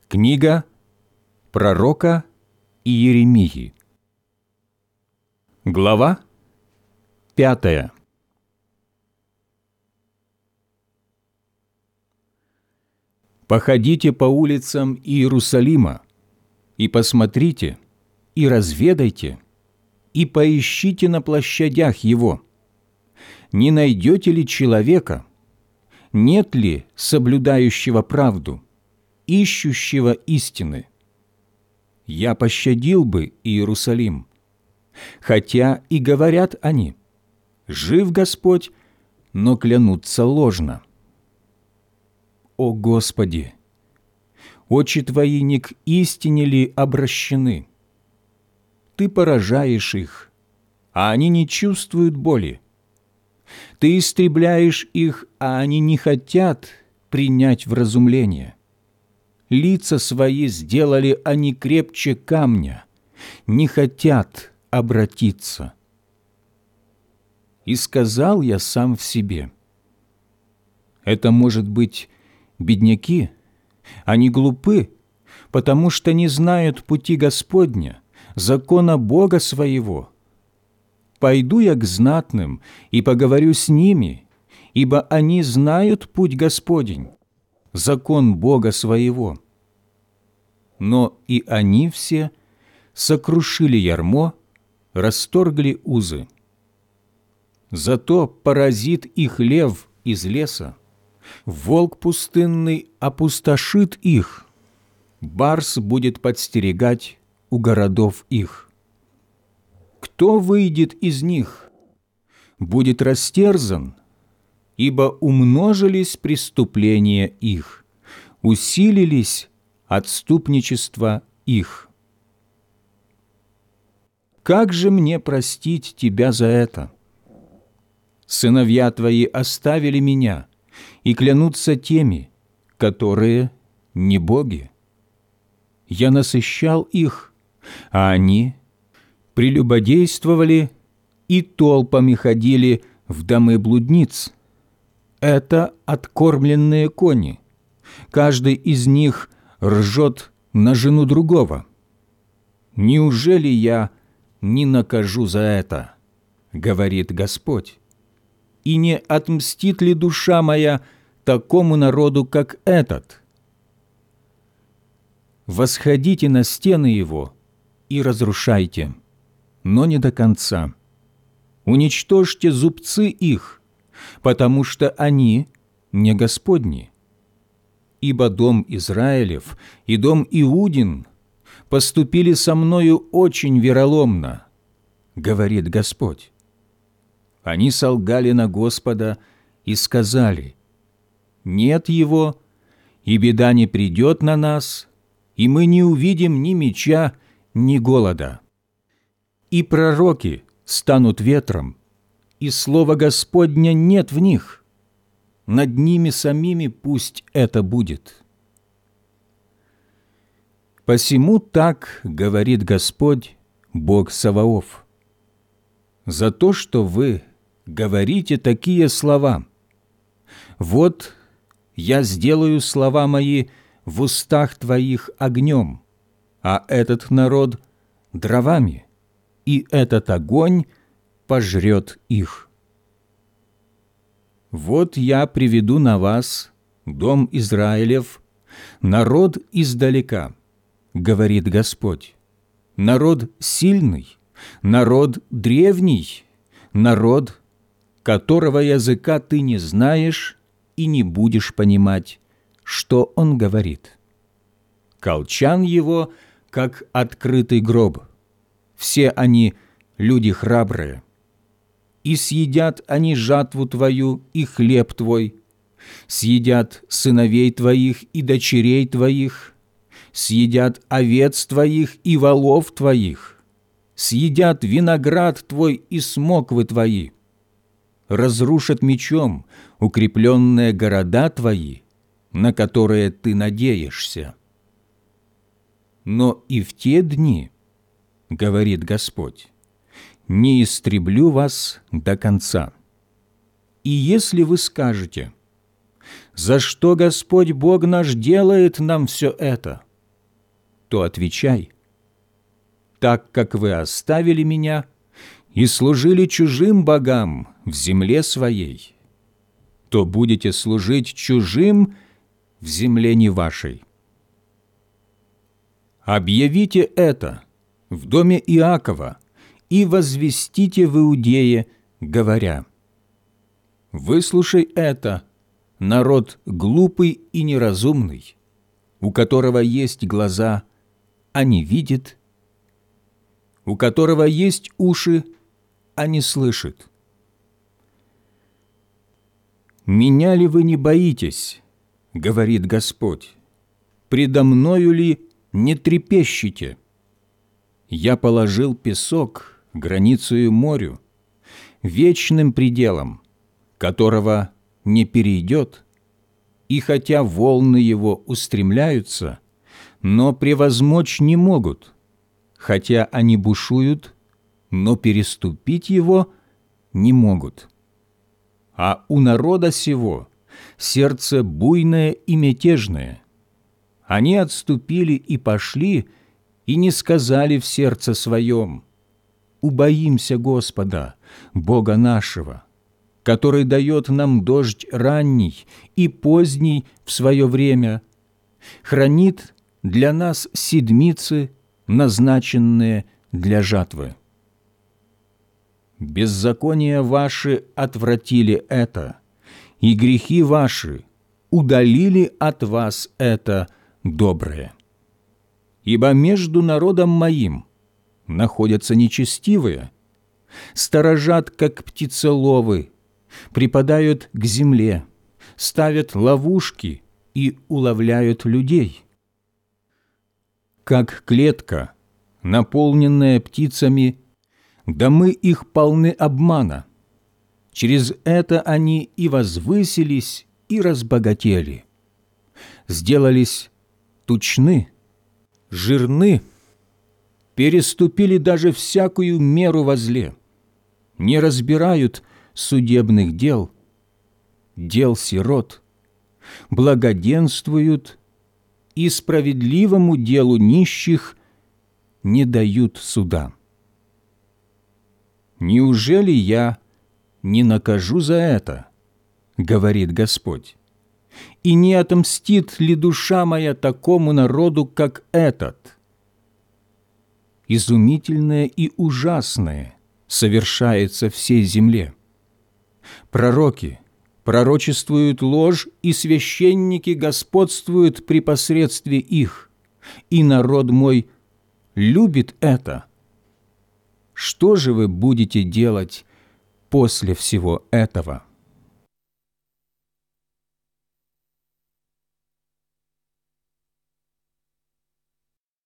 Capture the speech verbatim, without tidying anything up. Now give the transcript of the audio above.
Книга пророка Иеремии. Глава пятая. «Походите по улицам Иерусалима, и посмотрите, и разведайте, и поищите на площадях его. Не найдете ли человека? Нет ли соблюдающего правду, ищущего истины? Я пощадил бы Иерусалим, хотя и говорят они: жив Господь, но клянутся ложно. О Господи! Очи Твои не к истине ли обращены? Ты поражаешь их, а они не чувствуют боли. Ты истребляешь их, а они не хотят принять вразумление. Лица свои сделали они крепче камня, не хотят обратиться. И сказал я сам в себе: это, может быть, бедняки, они глупы, потому что не знают пути Господня, закона Бога своего. Пойду я к знатным и поговорю с ними, ибо они знают путь Господень, закон Бога своего. Но и они все сокрушили ярмо, расторгли узы. Зато поразит их лев из леса, волк пустынный опустошит их, барс будет подстерегать у городов их. Кто выйдет из них, будет растерзан, ибо умножились преступления их, усилились отступничество их. Как же мне простить тебя за это? Сыновья твои оставили меня и клянутся теми, которые не боги. Я насыщал их, а они прелюбодействовали и толпами ходили в домы блудниц. Это откормленные кони. Каждый из них ржет на жену другого. Неужели я не накажу за это, говорит Господь? И не отмстит ли душа моя такому народу, как этот? Восходите на стены его и разрушайте, но не до конца. Уничтожьте зубцы их, потому что они не Господни. Ибо дом Израилев и дом Иудин поступили со мною очень вероломно, говорит Господь. Они солгали на Господа и сказали: нет его, и беда не придет на нас, и мы не увидим ни меча, ни голода. И пророки станут ветром, и слова Господня нет в них. Над ними самими пусть это будет. Посему так говорит Господь, Бог Саваоф: за то, что вы говорите такие слова, вот я сделаю слова мои в устах твоих огнем, а этот народ — дровами, и этот огонь пожрет их. Вот я приведу на вас, дом Израилев, народ издалека, говорит Господь, народ сильный, народ древний, народ, которого языка ты не знаешь и не будешь понимать, что он говорит. Колчан его, как открытый гроб. Все они люди храбрые. И съедят они жатву твою и хлеб твой, съедят сыновей твоих и дочерей твоих, съедят овец твоих и волов твоих, съедят виноград твой и смоквы твои, разрушат мечом укрепленные города твои, на которые ты надеешься. Но и в те дни, говорит Господь, не истреблю вас до конца. И если вы скажете: за что Господь Бог наш делает нам все это? то отвечай: так как вы оставили меня и служили чужим богам в земле своей, то будете служить чужим в земле не вашей. Объявите это в доме Иакова и возвестите в Иудее, говоря: выслушай это, народ глупый и неразумный, у которого есть глаза, а не видит, у которого есть уши, а не слышит. «Меня ли вы не боитесь, — говорит Господь, — предо мною ли не трепещете? Я положил песок границею морю, вечным пределом, которого не перейдет, и хотя волны его устремляются, но превозмочь не могут, хотя они бушуют, но переступить его не могут. А у народа сего сердце буйное и мятежное. Они отступили и пошли, и не сказали в сердце своем: убоимся Господа, Бога нашего, который дает нам дождь ранний и поздний в свое время, хранит для нас седмицы, назначенные для жатвы. Беззакония ваши отвратили это, и грехи ваши удалили от вас это доброе. Ибо между народом моим находятся нечестивые, сторожат, как птицеловы, припадают к земле, ставят ловушки и уловляют людей. Как клетка, наполненная птицами, домы их полны обмана. Через это они и возвысились, и разбогатели. Сделались тучны, жирны, переступили даже всякую меру во зле, не разбирают судебных дел, дел сирот, благоденствуют и справедливому делу нищих не дают суда. «Неужели я не накажу за это, — говорит Господь, — и не отомстит ли душа моя такому народу, как этот? Изумительное и ужасное совершается всей земле. Пророки пророчествуют ложь, и священники господствуют при посредстве их, и народ мой любит это. Что же вы будете делать после всего этого?»